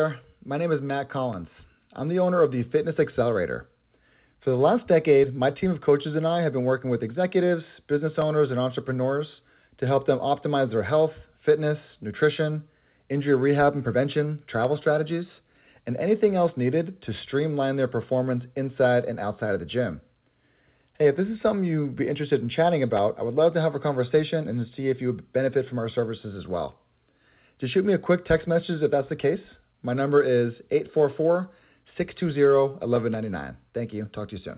My name is Matt Collins. I'm the owner of the Fitness Accelerator. For the last decade, my team of coaches and I have been working with executives, business owners, and entrepreneurs to help them optimize their health, fitness, nutrition, injury rehab and prevention, travel strategies, and anything else needed to streamline their performance inside and outside of the gym. Hey, if this is something you'd be interested in chatting about, I would love to have a conversation and to see if you would benefit from our services as well. Just shoot me a quick text message if that's the case. My number is 844-620-1199. Thank you. Talk to you soon.